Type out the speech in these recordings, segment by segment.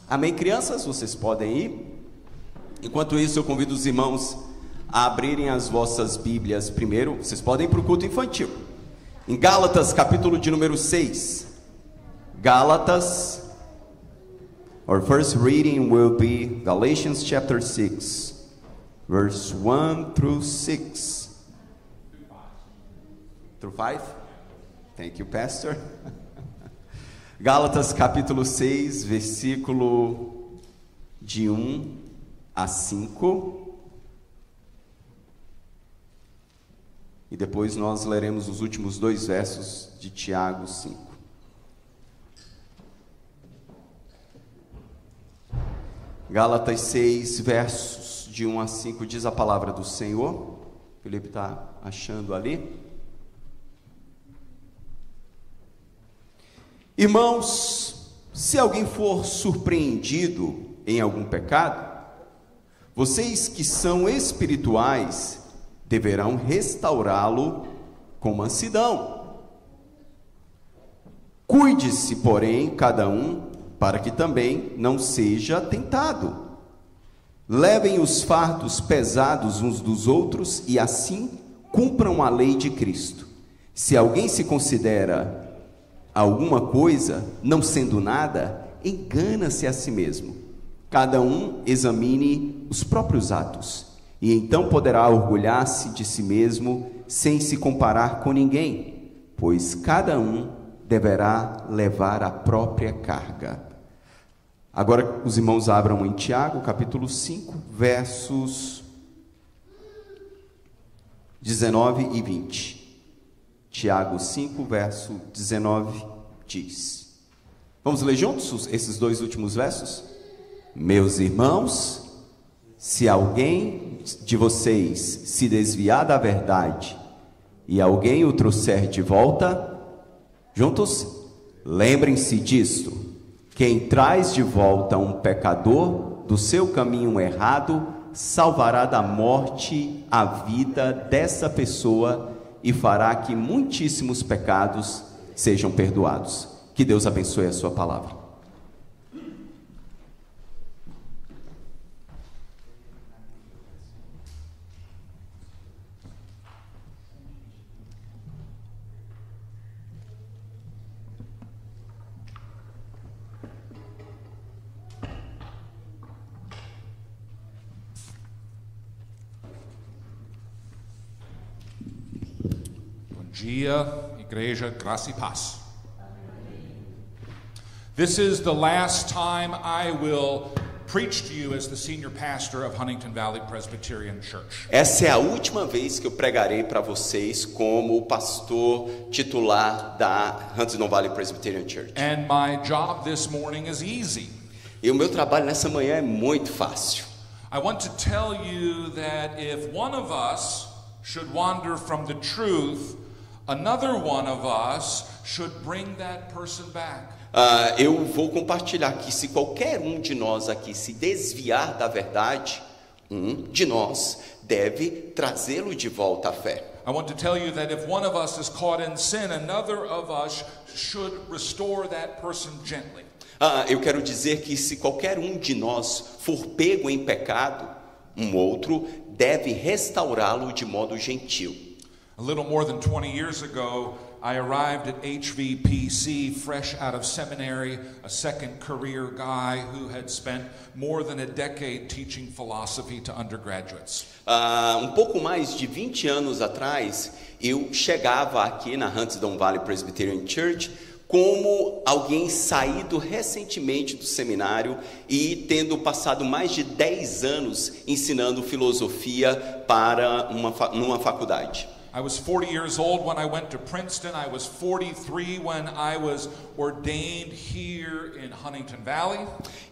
Amém, crianças? Vocês podem ir? Enquanto isso, eu convido os irmãos a abrirem as vossas Bíblias primeiro. Vocês podem ir para o culto infantil. Em Gálatas, capítulo de número 6. Gálatas. Our first reading will be Galatians chapter 6, verse 1 through 6. Through 5? Thank you, Pastor. Gálatas capítulo 6, versículo de 1 a 5. E depois nós leremos os últimos 2 versos de Tiago 5. Gálatas 6, versos de 1 a 5, diz a palavra do Senhor. Felipe está achando ali. Irmãos, se alguém for surpreendido em algum pecado, vocês que são espirituais deverão restaurá-lo com mansidão. Cuide-se, porém, cada um, para que também não seja tentado. Levem os fardos pesados uns dos outros e assim cumpram a lei de Cristo. Se alguém se considera alguma coisa, não sendo nada, engana-se a si mesmo. Cada um examine os próprios atos, e então poderá orgulhar-se de si mesmo, sem se comparar com ninguém, pois cada um deverá levar a própria carga. Agora os irmãos abram em Tiago, capítulo 5, versos 19 e 20. Tiago 5, verso 19, diz. Vamos ler juntos esses 2 últimos versos? Meus irmãos, se alguém de vocês se desviar da verdade e alguém o trouxer de volta, juntos, lembrem-se disto: quem traz de volta um pecador do seu caminho errado, salvará da morte a vida dessa pessoa e fará que muitíssimos pecados sejam perdoados. Que Deus abençoe a sua palavra. Dia, Igreja, Graça e Paz. This is the last time I will preach to you as the senior pastor of Huntington Valley Presbyterian Church. Essa é a última vez que eu pregarei para vocês como pastor titular da Huntington Valley Presbyterian Church. And my job this morning is easy. E o meu trabalho nessa manhã é muito fácil. I want to tell you that if one of us should wander from the truth, another one of us should bring that person back. Eu vou compartilhar que se qualquer um de nós aqui se desviar da verdade, um de nós deve trazê-lo de volta à fé. I want to tell you that if one of us is caught in sin, another of us should restore that person gently. Eu quero dizer que se qualquer um de nós for pego em pecado, um outro deve restaurá-lo de modo gentil. A little more than 20 years ago, I arrived at HVPC fresh out of seminary, a second career guy who had spent more than a decade teaching philosophy to undergraduates. Um pouco mais de 20 anos atrás, eu chegava aqui na Huntington Valley Presbyterian Church como alguém saído recentemente do seminário e tendo passado mais de 10 anos ensinando filosofia para numa faculdade. I was 40 years old when I went to Princeton. I was 43 when I was ordained here in Huntington Valley.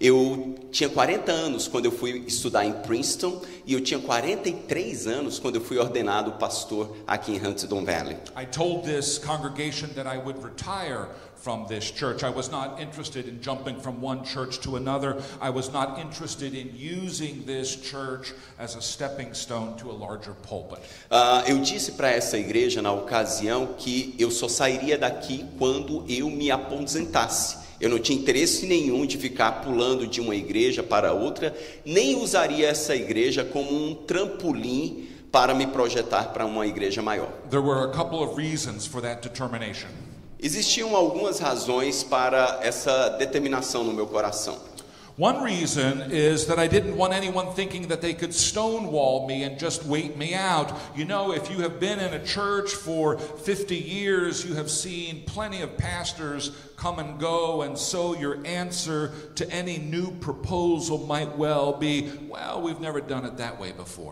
Eu tinha 40 anos quando eu fui estudar em Princeton e eu tinha 43 anos quando eu fui ordenado pastor aqui em Huntington Valley. I told this congregation that I would retire from this church. I was not interested in jumping from one church to another. I was not interested in using this church as a stepping stone to a larger pulpit. Eu disse para essa igreja na ocasião que eu só sairia daqui quando eu me aposentasse Eu não tinha interesse nenhum de ficar pulando de uma igreja para outra, nem usaria essa igreja como um trampolim para me projetar para uma igreja maior. There were a couple of reasons for that determination. Existiam algumas razões para essa determinação no meu coração. One reason is that I didn't want anyone thinking that they could stonewall me and just wait me out. You know, if you have been in a church for 50 years, you have seen plenty of pastors come and go, and so your answer to any new proposal might well be, well, we've never done it that way before.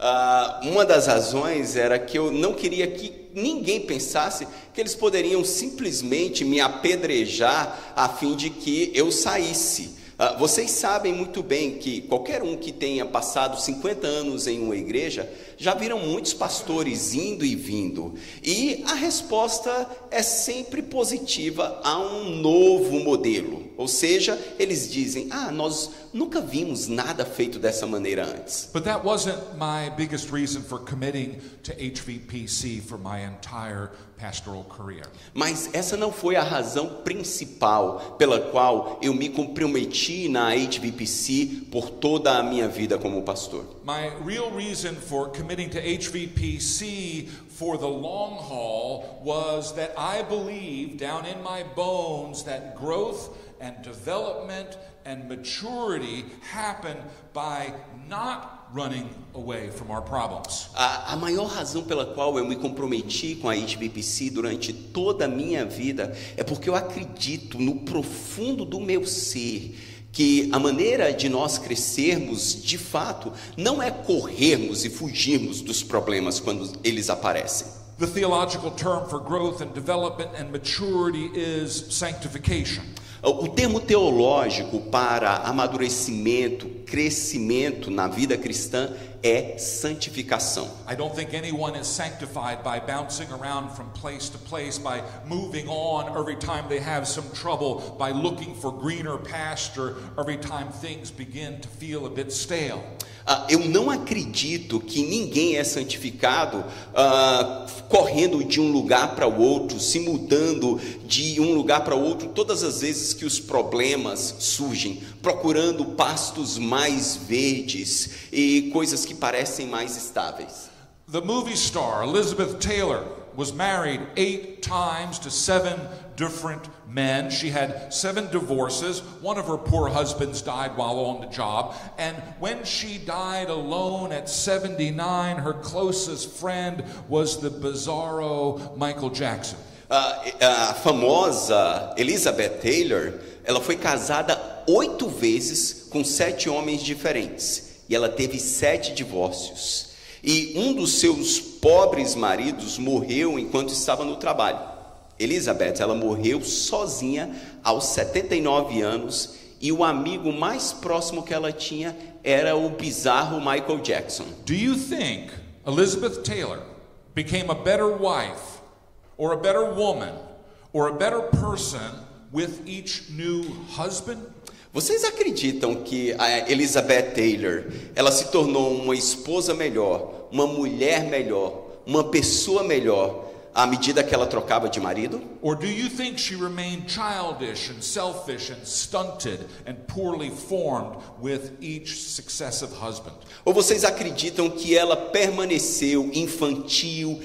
Uma das razões era que eu não queria que ninguém pensasse que eles poderiam simplesmente me apedrejar a fim de que eu saísse. Vocês sabem muito bem que qualquer um que tenha passado 50 anos em uma igreja, já viram muitos pastores indo e vindo. E a resposta é sempre positiva a um novo modelo. Ou seja, eles dizem, nós nunca vimos nada feito dessa maneira antes. But that wasn't my biggest reason for committing to HVPC for my entire pastoral career. Mas essa não foi a razão principal pela qual eu me comprometi na HVPC por toda a minha vida como pastor. My real reason for committing to HVPC for the long haul was that I believe down in my bones that growth and development and maturity happen by not running away from our problems. A maior razão pela qual eu me comprometi com a HVPC durante toda a minha vida é porque eu acredito no profundo do meu ser que a maneira de nós crescermos, de fato, não é corrermos e fugirmos dos problemas quando eles aparecem. The theological term for growth and development and maturity is sanctification. O termo teológico para amadurecimento, crescimento na vida cristã é santificação. I don't think anyone is sanctified by bouncing around from place to place, by moving on every time they have some trouble, by looking for greener pasture every time things begin to feel a bit stale. Eu não acredito que ninguém é santificado correndo de um lugar para o outro, se mudando de um lugar para o outro todas as vezes que os problemas surgem, procurando pastos mais verdes e coisas que parecem mais estáveis. The movie star Elizabeth Taylor was married 8 times to 7 different men. She had 7 divorces. One of her poor husbands died while on the job. And when she died alone at 79, her closest friend was the bizarro Michael Jackson. A famosa Elizabeth Taylor, ela foi casada 8 vezes com 7 homens diferentes. E ela teve 7 divórcios. E um dos seus pobres maridos morreu enquanto estava no trabalho. Elizabeth, ela morreu sozinha aos 79 anos e o amigo mais próximo que ela tinha era o bizarro Michael Jackson. Do you think Elizabeth Taylor became a better wife or a better woman or a better person with each new husband? Vocês acreditam que a Elizabeth Taylor, ela se tornou uma esposa melhor, uma mulher melhor, uma pessoa melhor à medida que ela trocava de marido? Or do you think she remained childish and selfish and stunted and poorly formed with each successive husband? Ou vocês acreditam que ela permaneceu infantil,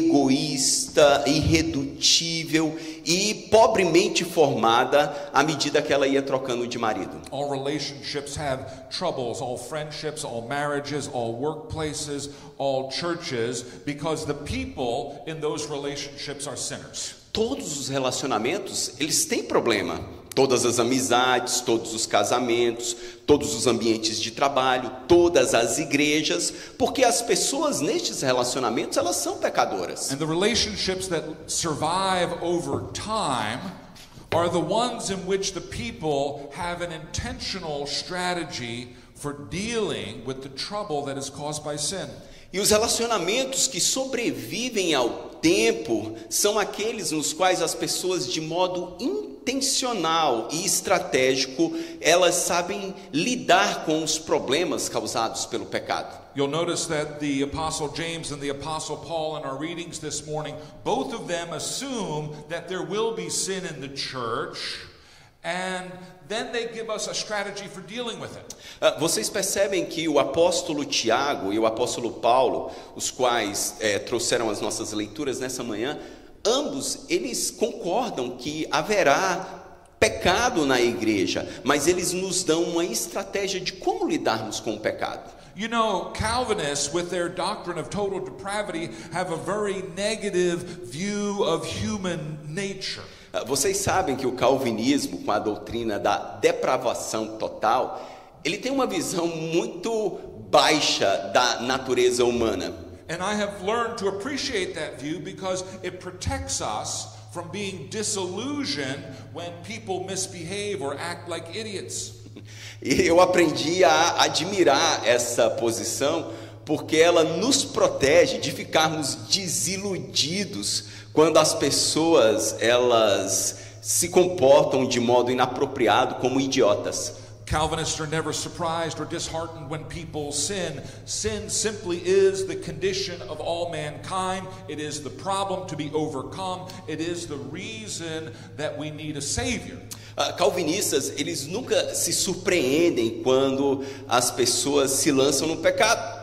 egoísta, irredutível e pobremente formada à medida que ela ia trocando de marido? All relationships have troubles, all friendships, all marriages, all workplaces, all churches, because the people in those relationships are sinners. Todos os relacionamentos, eles têm problema. Todas as amizades, todos os casamentos, todos os ambientes de trabalho, todas as igrejas, porque as pessoas nestes relacionamentos, elas são pecadoras. And the relationships that survive over time are the ones in which the people have an intentional strategy for dealing with the trouble that is caused by sin. E os relacionamentos que sobrevivem ao tempo são aqueles nos quais as pessoas, de modo intencional e estratégico, elas sabem lidar com os problemas causados pelo pecado. You'll notice that the Apostle James and the Apostle Paul in our readings this morning, both of them assume that there will be sin in the church, and then they give us a strategy for dealing with it. Vocês percebem que o apóstolo Tiago e o apóstolo Paulo, os quais trouxeram as nossas leituras nessa manhã, ambos eles concordam que haverá pecado na igreja, mas eles nos dão uma estratégia de como lidarmos com o pecado. You know, Calvinists, with their doctrine of total depravity, have a very negative view of human nature. Vocês sabem que o calvinismo, com a doutrina da depravação total, ele tem uma visão muito baixa da natureza humana. And I have learned to appreciate that view because it protects us from being disillusioned when people misbehave or act like idiots. E eu aprendi a admirar essa posição porque ela nos protege de ficarmos desiludidos quando as pessoas elas se comportam de modo inapropriado como idiotas. Calvinists are never surprised or disheartened when people sin. Sin simply is the condition of all mankind. It is the problem to be overcome. It is the reason that we need a Savior. Calvinistas, eles nunca se surpreendem quando as pessoas se lançam no pecado.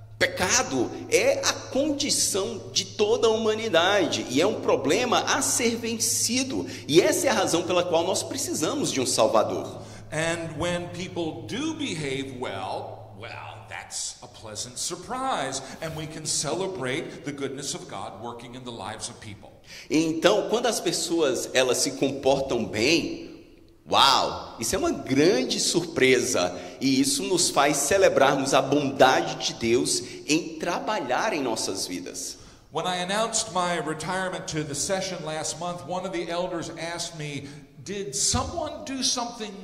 Pecado é a condição de toda a humanidade e é um problema a ser vencido. E essa é a razão pela qual nós precisamos de um Salvador. And when people do behave well, that's a pleasant surprise, and we can celebrate the goodness of God working in the lives of people. Então, quando as pessoas elas se comportam bem, uau, isso é uma grande surpresa e isso nos faz celebrarmos a bondade de Deus em trabalhar em nossas vidas. When I announced my retirement to the session last month, one of the elders asked me, Did someone do something?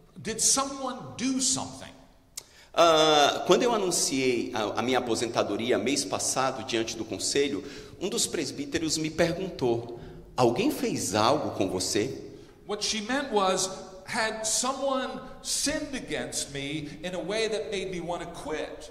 Quando eu anunciei a minha aposentadoria mês passado diante do conselho, um dos presbíteros me perguntou: alguém fez algo com você? What she meant was, had someone sinned against me in a way that made me want to quit?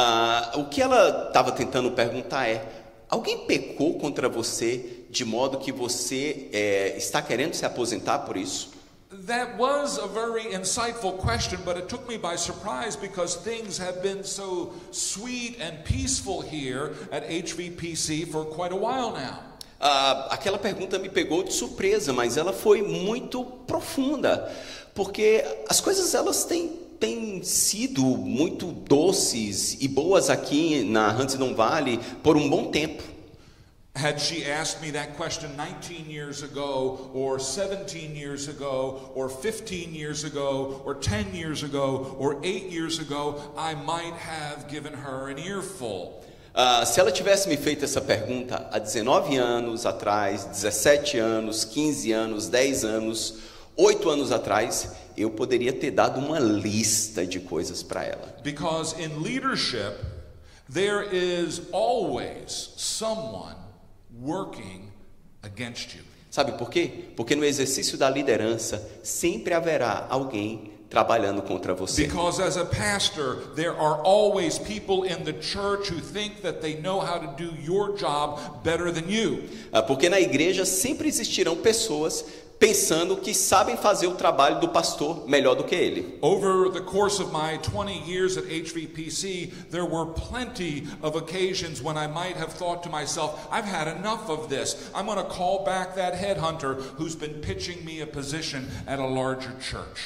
O que ela estava tentando perguntar é: alguém pecou contra você de modo que você está querendo se aposentar por isso? That was a very insightful question, but it took me by surprise because things have been so sweet and peaceful here at HVPC for quite a while now. Aquela pergunta me pegou de surpresa, mas ela foi muito profunda, porque as coisas elas têm sido muito doces e boas aqui na Huntington Valley por um bom tempo. Had she asked me that question 19 years ago, or 17 years ago, or 15 years ago, or 10 years ago, or 8 years ago, I might have given her an earful. Se ela tivesse me feito essa pergunta há 19 anos atrás, 17 anos, 15 anos, 10 anos, 8 anos atrás, eu poderia ter dado uma lista de coisas para ela. Because in leadership, there is always someone working against you. Sabe por quê? Porque no exercício da liderança sempre haverá alguém trabalhando contra você. Because as a pastor, there are always people in the church who think that they know how to do your job better than you. Porque na igreja sempre existirão pessoas pensando que sabem fazer o trabalho do pastor melhor do que ele. Over the course of my 20 years at HVPC, there were plenty of occasions when I might have thought to myself, I've had enough of this. I'm going to call back that headhunter who's been pitching me a position at a larger church.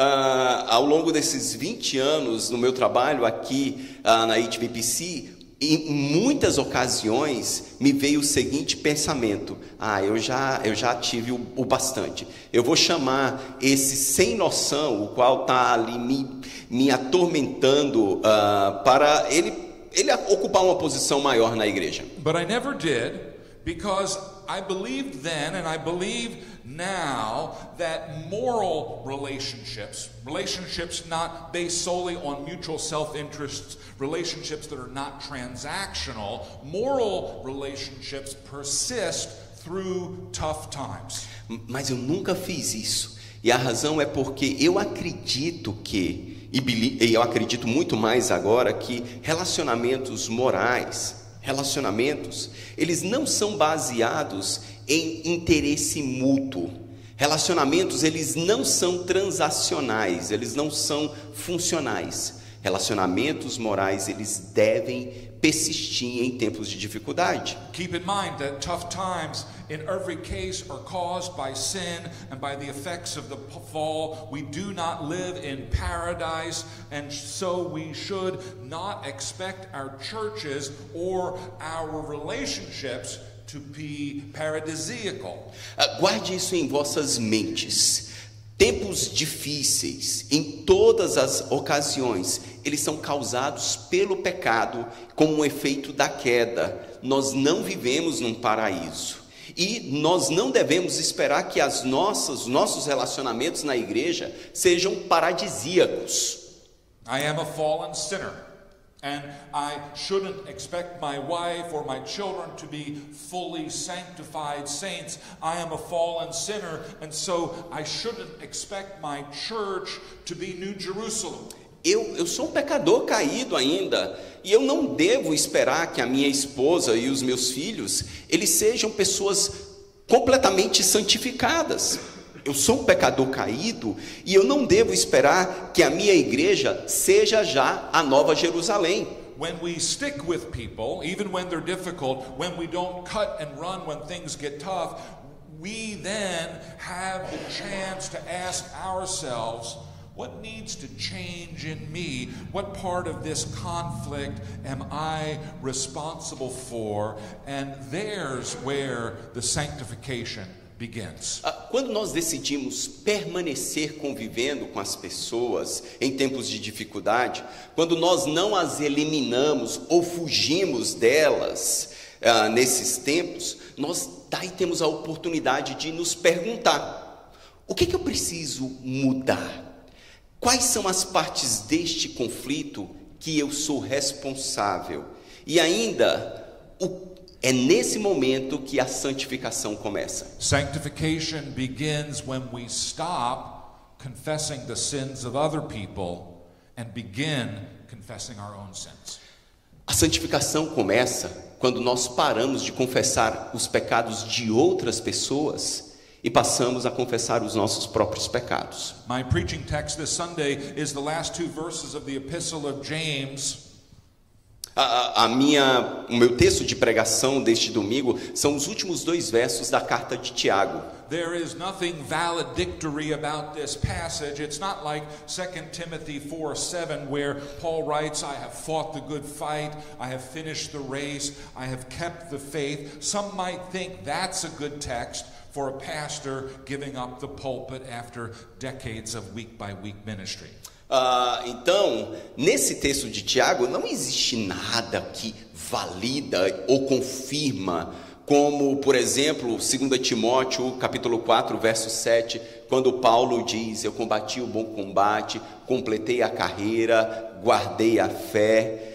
Ao longo desses 20 anos no meu trabalho aqui na HVPC, em muitas ocasiões me veio o seguinte pensamento: eu já tive o bastante. Eu vou chamar esse sem noção, o qual está ali me atormentando, para ele ocupar uma posição maior na igreja. But I never did, because I believed then and I believe now that moral relationships not based solely on mutual self-interests, relationships that are not transactional, moral relationships persist through tough times. Mas eu nunca fiz isso. E a razão é porque eu acredito e eu acredito muito mais agora que relacionamentos morais, eles não são baseados em interesse mútuo. Relacionamentos, eles não são transacionais, eles não são funcionais. Relacionamentos morais, eles devem persistir em tempos de dificuldade. Keep in mind that tough times in every case are caused by sin and by the effects of the fall. We do not live in paradise, and so we should not expect our churches or our relationships to be paradisiacal. Guarde isso em vossas mentes. Tempos difíceis, em todas as ocasiões, eles são causados pelo pecado, como um efeito da queda. Nós não vivemos num paraíso. E nós não devemos esperar que os nossos relacionamentos na igreja sejam paradisíacos. I am a fallen sinner, and I shouldn't expect my wife or my children to be fully sanctified saints. I am a fallen sinner, and so I shouldn't expect my church to be New Jerusalem. Eu sou um pecador caído ainda, e eu não devo esperar que a minha esposa e os meus filhos, eles sejam pessoas completamente santificadas. Eu sou um pecador caído, e eu não devo esperar que a minha igreja seja já a Nova Jerusalém. When we stick with people, even when they're difficult, when we don't cut and run when things get tough, we then have the chance to ask ourselves, what needs to change in me? What part of this conflict am I responsible for? And there's where the sanctification begins. Quando nós decidimos permanecer convivendo com as pessoas em tempos de dificuldade, quando nós não as eliminamos ou fugimos delas nesses tempos, nós daí temos a oportunidade de nos perguntar: o que eu preciso mudar? Quais são as partes deste conflito que eu sou responsável? E ainda, é nesse momento que a santificação começa. Sanctification begins when we stop confessing the sins of other people and begin confessing our own sins. A santificação começa quando nós paramos de confessar os pecados de outras pessoas e passamos a confessar os nossos próprios pecados. My preaching text this Sunday is the last two verses of the Epistle of James. O meu texto de pregação deste domingo são os últimos 2 versos da carta de Tiago. There is nothing valedictory about this passage. It's not like 2 Timothy 4:7 where Paul writes, I have fought the good fight, I have finished the race, I have kept the faith. Some might think that's a good text for a pastor giving up the pulpit after decades of week-by-week ministry. Então, nesse texto de Tiago, não existe nada que valida ou confirma, como, por exemplo, 2 Timóteo, capítulo 4, verso 7, quando Paulo diz: eu combati o bom combate, completei a carreira, guardei a fé.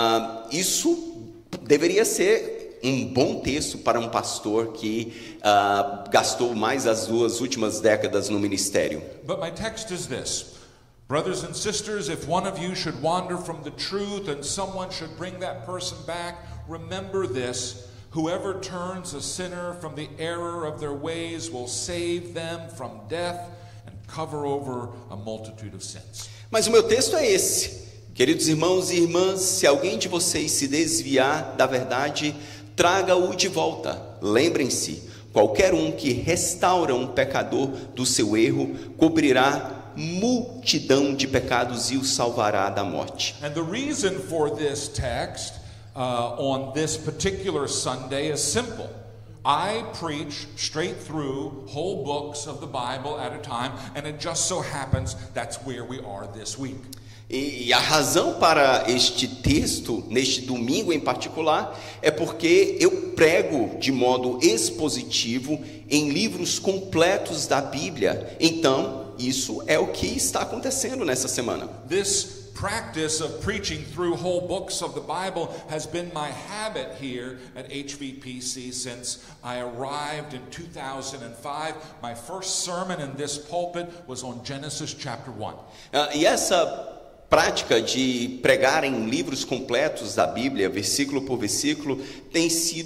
Isso deveria ser um bom texto para um pastor que gastou mais as 2 últimas décadas no ministério. But my text is this. Brothers and sisters, if one of you should wander from the truth and someone should bring that person back, remember this: whoever turns a sinner from the error of their ways will save them from death and cover over a multitude of sins. Mas o meu texto é esse. Queridos irmãos e irmãs, se alguém de vocês se desviar da verdade, traga-o de volta. Lembrem-se, qualquer um que restaura um pecador do seu erro, cobrirá multidão de pecados e o salvará da morte. And the reason for this text on this particular Sunday is simple. I preach straight through whole books of the Bible at a time, and it just so happens that's where we are this week. E a razão para este texto, neste domingo em particular, é porque eu prego de modo expositivo em livros completos da Bíblia. Então, isso é o que está acontecendo nessa semana. This practice of preaching through whole books of the Bible has been my habit here at HVPC since I arrived in 2005. My first sermon in this pulpit was on Genesis chapter 1. E essa prática de pregar em livros completos da Bíblia, versículo por versículo, tem sido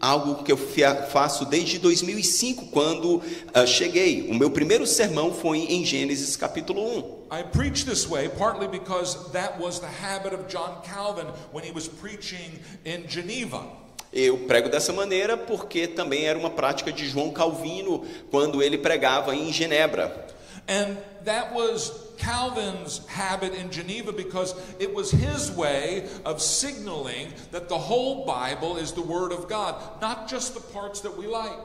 algo que eu faço desde 2005, quando cheguei. O meu primeiro sermão foi em Gênesis capítulo 1. I preach this way partly because that was the habit of John Calvin when he was preaching in Geneva. Eu prego dessa maneira porque também era uma prática de João Calvino quando ele pregava em Genebra. And that was Calvin's habit in Geneva because it was his way of signaling that the whole Bible is the Word of God, not just the parts that we like.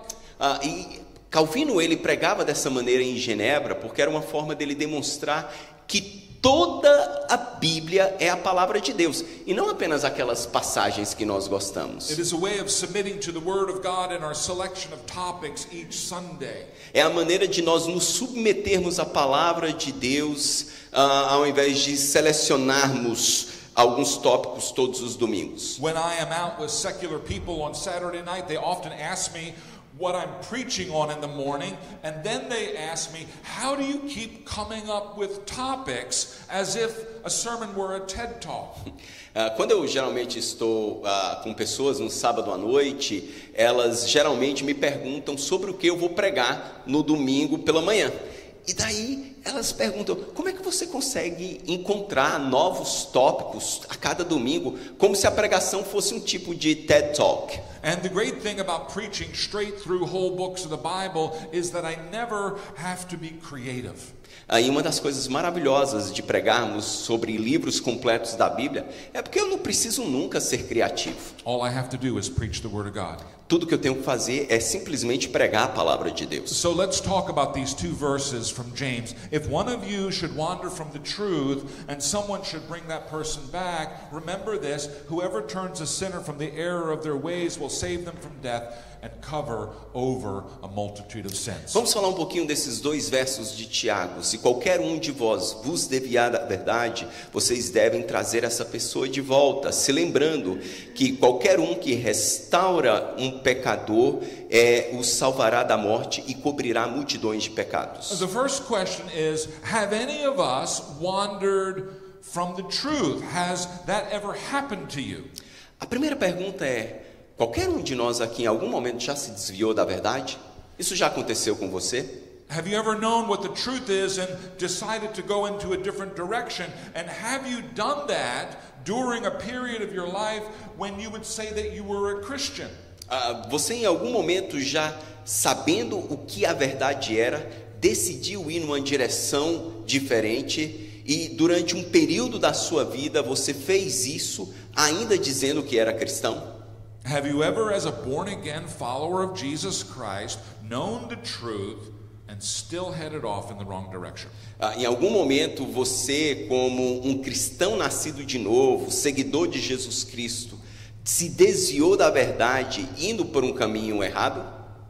E Calvino ele pregava dessa maneira em Genebra porque era uma forma dele demonstrar que toda a Bíblia é a palavra de Deus e não apenas aquelas passagens que nós gostamos. It is a way of submitting to the Word of God in our selection of topics each Sunday. É a maneira de nós nos submetermos à palavra de Deus, ao invés de selecionarmos alguns tópicos todos os domingos. When I am out with secular people on Saturday night, they often ask me what I'm preaching on in the morning, and then they ask me, how do you keep coming up with topics as if a sermon were a TED Talk? Quando eu geralmente estou com pessoas no sábado à noite, elas geralmente me perguntam sobre o que eu vou pregar no domingo pela manhã. E daí elas perguntam, como é que você consegue encontrar novos tópicos a cada domingo, como se a pregação fosse um tipo de TED Talk? And the great thing about preaching straight through whole books of the Bible is that I never have to be creative. E uma das coisas maravilhosas de pregarmos sobre livros completos da Bíblia é porque eu não preciso nunca ser criativo. All I have to do is preach the Word of God. Tudo que eu tenho que fazer é simplesmente pregar a palavra de Deus. So let's talk about these two verses from James. If one of you should wander from the truth and someone should bring that person back, remember this, whoever turns a sinner from the error of their ways will save them from death and cover over a multitude of sins. Vamos falar um pouquinho desses dois versos de Tiago. Se qualquer um de vós vos desviar da verdade, vocês devem trazer essa pessoa de volta, se lembrando que qualquer um que restaura um pecador o salvará da morte e cobrirá multidões de pecados. The first question is, have any of us wandered from the truth? Has that ever happened to you? A primeira pergunta é: qualquer um de nós aqui em algum momento já se desviou da verdade? Isso já aconteceu com você? Have you ever known what the truth is and decided to go into a different direction? And have you done that during a period of your life when you would say that you were a Christian? Você em algum momento já, sabendo o que a verdade era, decidiu ir numa direção diferente e durante um período da sua vida você fez isso ainda dizendo que era cristão? Have you ever, as a born-again follower of Jesus Christ, known the truth and still headed off in the wrong direction? Em algum momento você, como um cristão nascido de novo, seguidor de Jesus Cristo, se desviou da verdade indo por um caminho errado?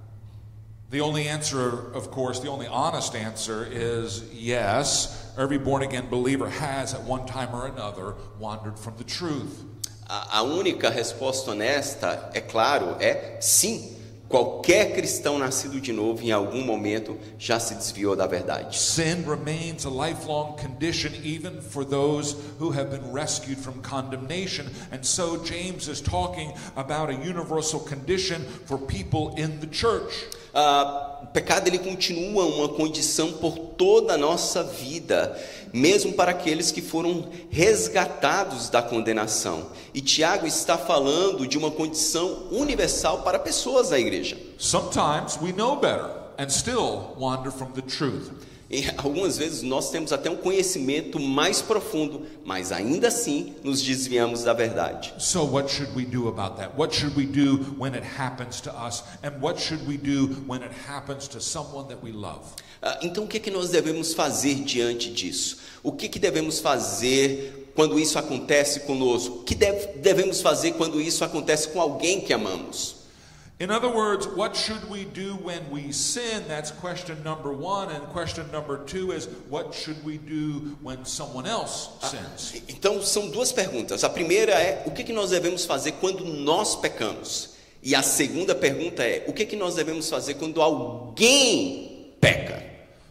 The only answer, of course, the only honest answer is yes. Every born-again believer has at one time or another wandered from the truth. A única resposta honesta, é claro, é sim. Qualquer cristão nascido de novo, em algum momento, já se desviou da verdade. Sin remains a lifelong condition even for those who have been rescued from condemnation. And so James is talking about a universal condition for people in the church. O pecado ele continua uma condição por toda a nossa vida, mesmo para aqueles que foram resgatados da condenação. E Tiago está falando de uma condição universal para pessoas da igreja. Sometimes we know better and still wander from the truth. E algumas vezes nós temos até um conhecimento mais profundo, mas ainda assim nos desviamos da verdade. So what should we do about that? What should we do when it happens to us? And what should we do when it happens to someone that we love? Então o que nós devemos fazer diante disso? O que devemos fazer quando isso acontece conosco? O que devemos fazer quando isso acontece com alguém que amamos? In other words, what should we do when we sin? That's question number one. And question number two is, what should we do when someone else sins? Então, são duas perguntas. A primeira é, o que nós devemos fazer quando nós pecamos? E a segunda pergunta é, o que nós devemos fazer quando alguém peca?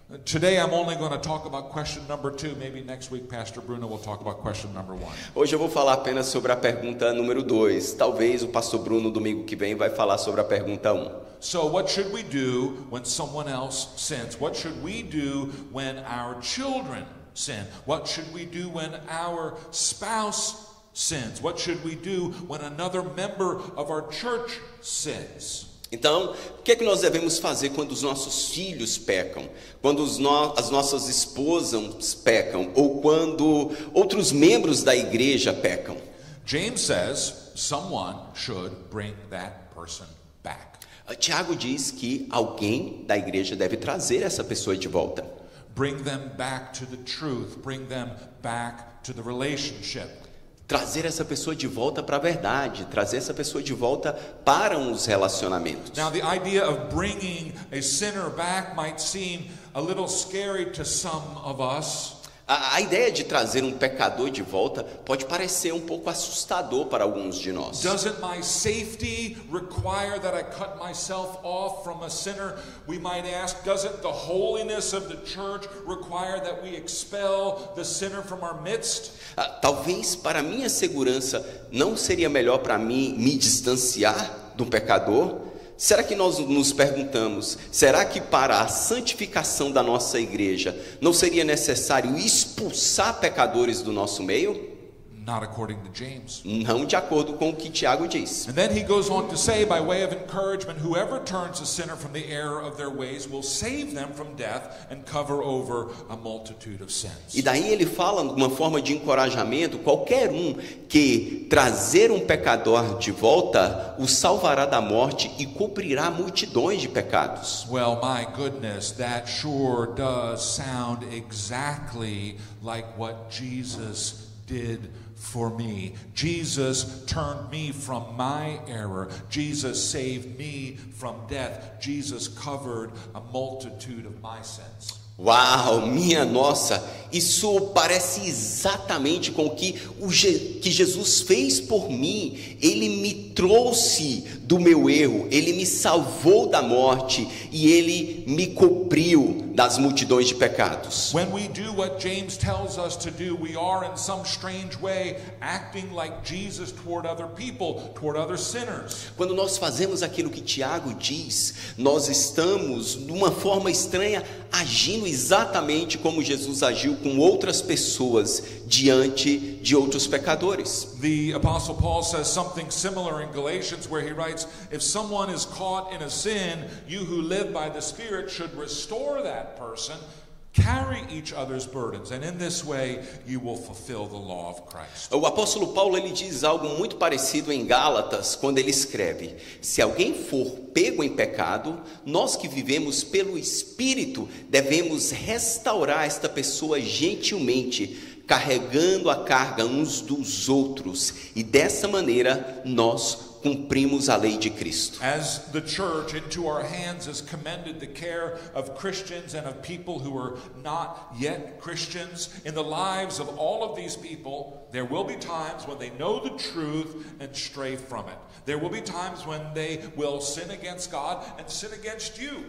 Today I'm only going to talk about question number 2. Maybe next week Pastor Bruno will talk about question number 1. Hoje eu vou falar apenas sobre a pergunta número 2. Talvez o pastor Bruno domingo que vem vai falar sobre a pergunta 1. So what should we do when someone else sins? What should we do when our children sin? What should we do when our spouse sins? What should we do when another member of our church sins? Então, o que é que nós devemos fazer quando os nossos filhos pecam? Quando as nossas esposas pecam? Ou quando outros membros da igreja pecam? James says someone should bring that person back. Tiago diz que alguém da igreja deve trazer essa pessoa de volta. Bring them back to the truth. Bring them back to the relationship. Trazer essa pessoa de volta para a verdade, trazer essa pessoa de volta para os relacionamentos. Now, the idea of bringing a sinner back might seem a little scary to some of us. A ideia de trazer um pecador de volta pode parecer um pouco assustador para alguns de nós. Doesn't my safety require that I cut myself off from a sinner? We might ask, doesn't the holiness of the church require that we expel the sinner from our midst? Talvez para minha segurança não seria melhor para mim me distanciar do pecador? Será que nós nos perguntamos, será que para a santificação da nossa igreja não seria necessário expulsar pecadores do nosso meio? Not according to James. Não de acordo com o que Tiago diz. And then he goes on to say, by way of encouragement, whoever turns a sinner from the error of their ways will save them from death and cover over a multitude of sins. E daí ele fala, uma forma de encorajamento, qualquer um que trazer um pecador de volta, o salvará da morte e cobrirá multidões de pecados. Well, my goodness, that sure does sound exactly like what Jesus did for me. Jesus turned me from my error. Jesus saved me from death. Jesus covered a multitude of my sins. Uau, minha nossa, isso parece exatamente com o que Jesus fez por mim. Ele me trouxe do meu erro, ele me salvou da morte e ele me cobriu das multidões de pecados. When we do what James tells us to do, we are in some strange way acting like Jesus toward other people, toward other sinners. Quando nós fazemos aquilo que Tiago diz, nós estamos, de uma forma estranha, agindo exatamente como Jesus agiu com outras pessoas diante de outros pecadores. The Apostle Paul says something similar in Galatians where he writes, if someone is caught in a sin, you who live by the Spirit should restore that person, carry each other's burdens, and in this way you will fulfill the law of Christ. O apóstolo Paulo ele diz algo muito parecido em Gálatas, quando ele escreve: se alguém for pego em pecado, nós que vivemos pelo Espírito devemos restaurar esta pessoa gentilmente, carregando a carga uns dos outros, e dessa maneira nós cumprimos a lei de Cristo. As the church, into our hands is commended the care of Christians and of people who are not yet Christians. In the lives of all of these people, there will be times when they know the truth and stray from it. There will be times when they will sin against God and sin against you.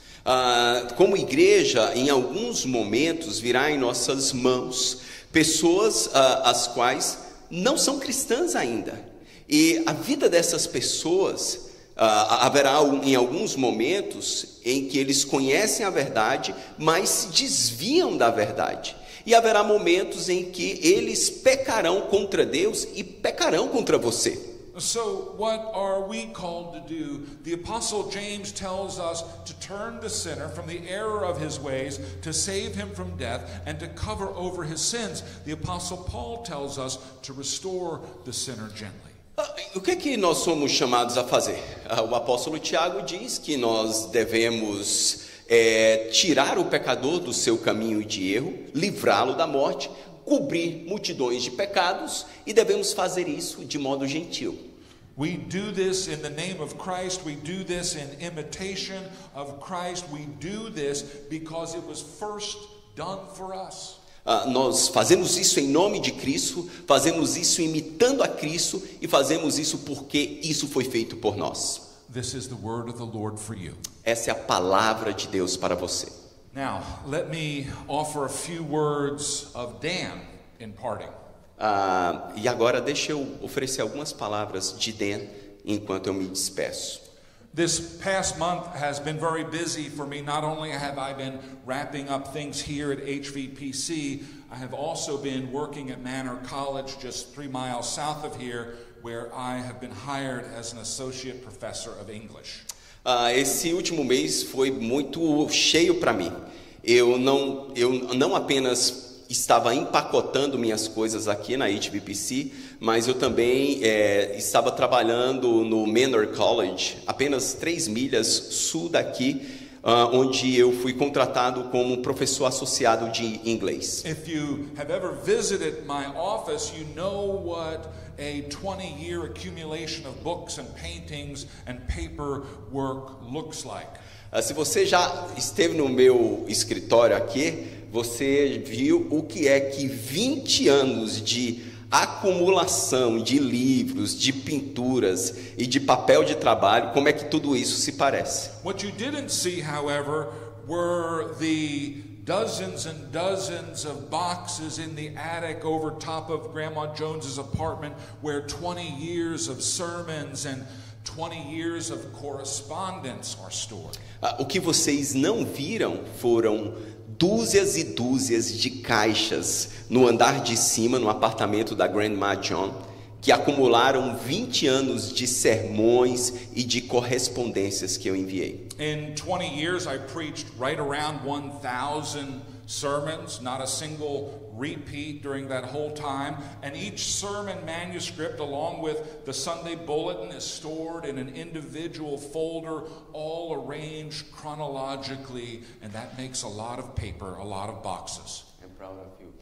Como igreja, em alguns momentos virá em nossas mãos pessoas as quais não são cristãs ainda. E a vida dessas pessoas, haverá em alguns momentos em que eles conhecem a verdade, mas se desviam da verdade. E haverá momentos em que eles pecarão contra Deus e pecarão contra você. So what are we called to do? The Apostle James tells us to turn the sinner from the error of his ways, to save him from death, and to cover over his sins. The Apostle Paul tells us to restore the sinner gently. O que nós somos chamados a fazer? O apóstolo Tiago diz que nós devemos tirar o pecador do seu caminho de erro, livrá-lo da morte, cobrir multidões de pecados, e devemos fazer isso de modo gentil. We do this in the name of Christ. We do this in imitation of Christ. We do this because it was first done for us. Nós fazemos isso em nome de Cristo, fazemos isso imitando a Cristo e fazemos isso porque isso foi feito por nós. This is the word of the Lord for you. Essa é a palavra de Deus para você. Now, let me offer a few words of Dan in parting. E agora deixa eu oferecer algumas palavras de Dan enquanto eu me despeço. This past month has been very busy for me. Not only have I been wrapping up things here at HVPC, I have also been working at Manor College just 3 miles south of here, where I have been hired as an associate professor of English. Esse último mês foi muito cheio para mim. Eu não apenas estava empacotando minhas coisas aqui na HVPC, mas eu também estava trabalhando no Manor College, apenas 3 milhas sul daqui, onde eu fui contratado como professor associado de inglês. If you have ever visited my office, you know what a 20-year accumulation of books and paintings and paperwork looks like. Se você já esteve no meu escritório aqui, você viu o que é que 20 anos de acumulação de livros, de pinturas e de papel de trabalho, como é que tudo isso se parece. What you didn't see, however, were the dozens and dozens of boxes in the attic over top of Grandma Jones's apartment where 20 years of sermons and 20 years of correspondence are stored. O que vocês não viram foram dúzias e dúzias de caixas no andar de cima, no apartamento da Grandma John, que acumularam 20 anos de sermões e de correspondências que eu enviei. In 20 years, I preached right around 1,000 sermons, not a single repeat during that whole time. And each sermon manuscript, along with the Sunday bulletin, is stored in an individual folder, all arranged chronologically, and that makes a lot of paper, a lot of boxes. I'm proud of you.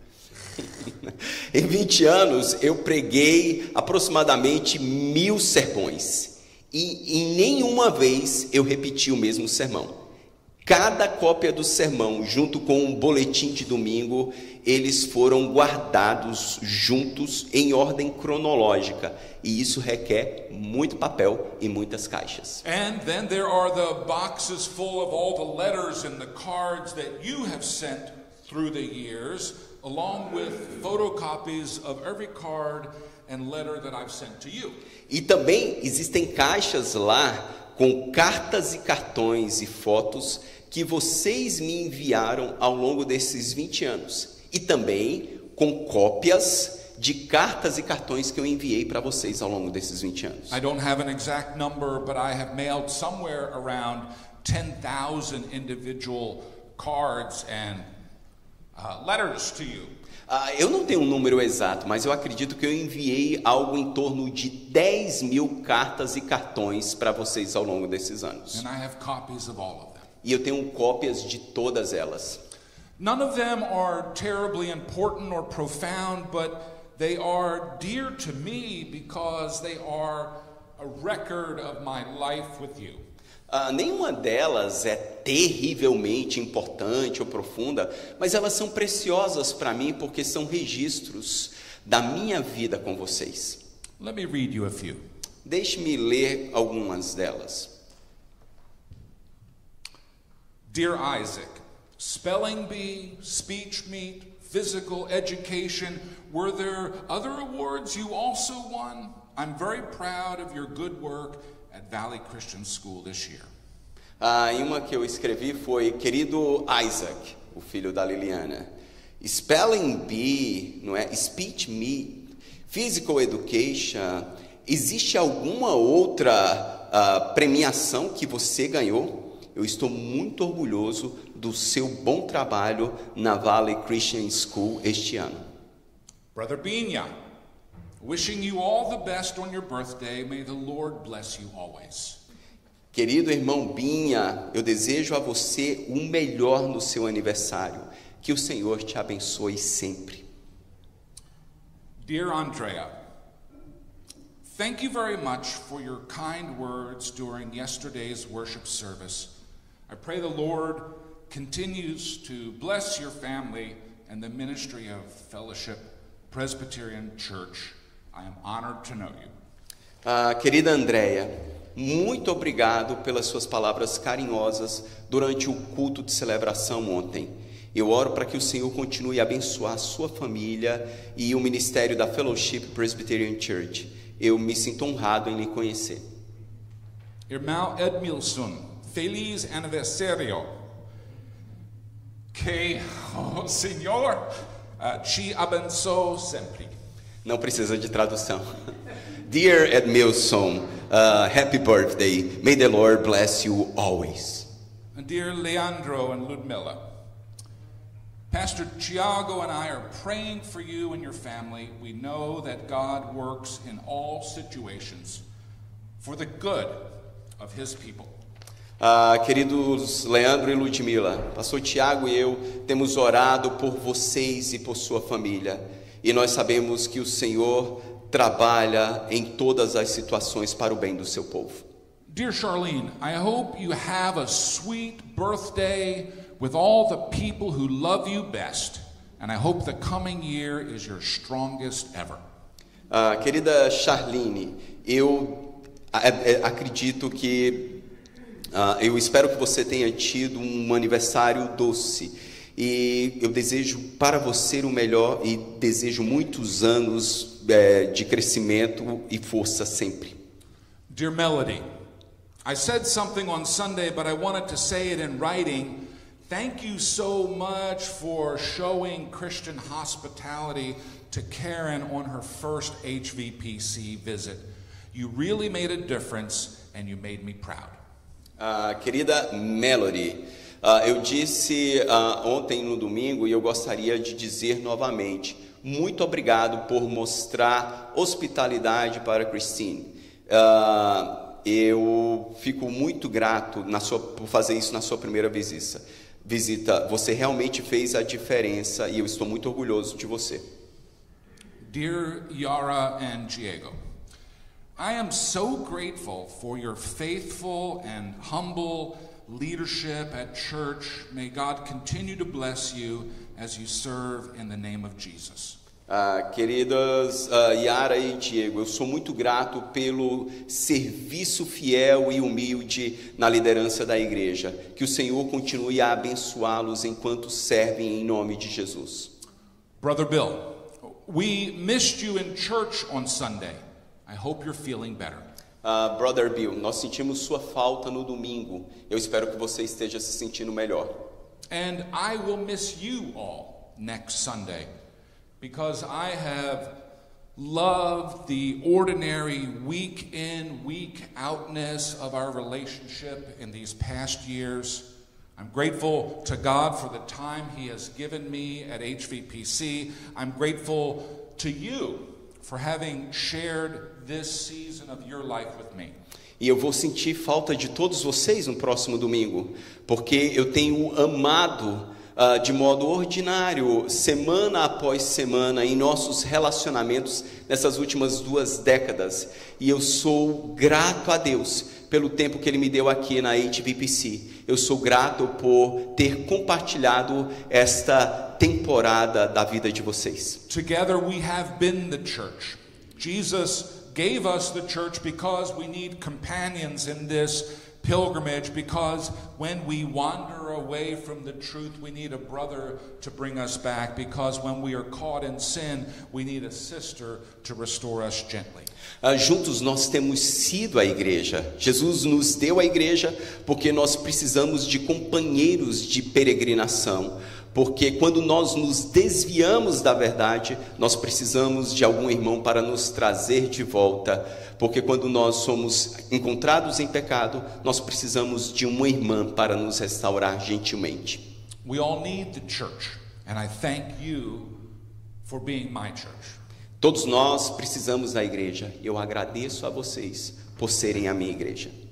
Em 20 anos, eu preguei aproximadamente 1000 sermões. E em nenhuma vez eu repeti o mesmo sermão. Cada cópia do sermão, junto com um boletim de domingo, eles foram guardados juntos em ordem cronológica. E isso requer muito papel e muitas caixas. And then there are the boxes full of all the letters and the cards that you have sent through the years, along with photocopies of every card and letter that I've sent to you. E também existem caixas lá com cartas e cartões e fotos que vocês me enviaram ao longo desses 20 anos. E também com cópias de cartas e cartões que eu enviei para vocês ao longo desses 20 anos. I don't have an exact number, but I have mailed somewhere around 10,000 individual cards and letters to you. Eu não tenho um número exato, mas eu acredito que eu enviei algo em torno de 10.000 cartas e cartões para vocês ao longo desses anos. And I have copies of all of them. E eu tenho cópias de todas elas. None of them are terribly important or profound, but they are dear to me because they are a record of my life with you. Nenhuma delas é terrivelmente importante ou profunda, mas elas são preciosas para mim porque são registros da minha vida com vocês. Let me read you a few. Deixe-me ler algumas delas. Dear Isaac, spelling bee, speech meet, physical education, were there other awards you also won? I'm very proud of your good work at Valley Christian School this year. E uma que eu escrevi foi: querido Isaac, o filho da Liliana, spelling bee, não é? Speech meet, physical education, existe alguma outra premiação que você ganhou? Eu estou muito orgulhoso do seu bom trabalho na Valley Christian School este ano. Brother Binya, wishing you all the best on your birthday. May the Lord bless you always. Querido irmão Binha, eu desejo a você o melhor no seu aniversário. Que o Senhor te abençoe sempre. Dear Andrea, thank you very much for your kind words during yesterday's worship service. I pray the Lord continues to bless your family and the ministry of Fellowship Presbyterian Church. I am honored to know you. Querida Andréia, muito obrigado pelas suas palavras carinhosas durante o culto de celebração ontem. Eu oro para que o Senhor continue a abençoar a sua família e o ministério da Fellowship Presbyterian Church. Eu me sinto honrado em lhe conhecer. Irmão Edmilson, feliz aniversário. Que o Senhor te abençoe sempre. Não precisa de tradução. Dear Edmilson, happy birthday. May the Lord bless you always. And dear Leandro and Ludmilla, Pastor Tiago and I are praying for you and your family. We know that God works in all situations for the good of His people. Queridos Leandro e Ludmila, pastor Tiago e eu temos orado por vocês e por sua família. E nós sabemos que o Senhor trabalha em todas as situações para o bem do seu povo. Dear Charlene, I hope you have a sweet birthday with all the people who love you best, and I hope the coming year is your strongest ever. Querida Charlene, eu acredito que eu espero que você tenha tido um aniversário doce, e eu desejo para você o melhor e desejo muitos anos de crescimento e força sempre. Dear Melody, I said something on Sunday, but I wanted to say it in writing. Thank you so much for showing Christian hospitality to Karen on her first HVPC visit. You really made a difference and you made me proud. Querida Melody, eu disse ontem no domingo e eu gostaria de dizer novamente, muito obrigado por mostrar hospitalidade para Christine. Eu fico muito grato por fazer isso na sua primeira visita. Você realmente fez a diferença e eu estou muito orgulhoso de você. Dear Yara and Diego, I am so grateful for your faithful and humble leadership at church. May God continue to bless you as you serve in the name of Jesus. Queridas Yara e Diego, eu sou muito grato pelo serviço fiel e humilde na liderança da igreja. Que o Senhor continue a abençoá-los enquanto servem em nome de Jesus. Brother Bill, we missed you in church on Sunday. I hope you're feeling better. Brother Bill, nós sentimos sua falta no domingo. Eu espero que você esteja se sentindo melhor. And I will miss you all next Sunday, because I have loved the ordinary week in, week outness of our relationship in these past years. I'm grateful to God for the time He has given me at HVPC. I'm grateful to you for having shared this season of your life with me. E eu vou sentir falta de todos vocês no próximo domingo, porque eu tenho amado de modo ordinário, semana após semana, em nossos relacionamentos nessas últimas 2 décadas. E eu sou grato a Deus pelo tempo que Ele me deu aqui na HVPC. Eu sou grato por ter compartilhado esta temporada da vida de vocês. Together we have been the church. Jesus gave us the church because we need companions in this pilgrimage, because when we wander away from the truth, we need a brother to bring us back, because when we are caught in sin, we need a sister to restore us gently. Juntos nós temos sido a igreja. Jesus nos deu a igreja porque nós precisamos de companheiros de peregrinação. Porque quando nós nos desviamos da verdade, nós precisamos de algum irmão para nos trazer de volta. Porque quando nós somos encontrados em pecado, nós precisamos de uma irmã para nos restaurar gentilmente. We all need the church, and I thank you for being my church. Todos nós precisamos da igreja. Eu agradeço a vocês por serem a minha igreja.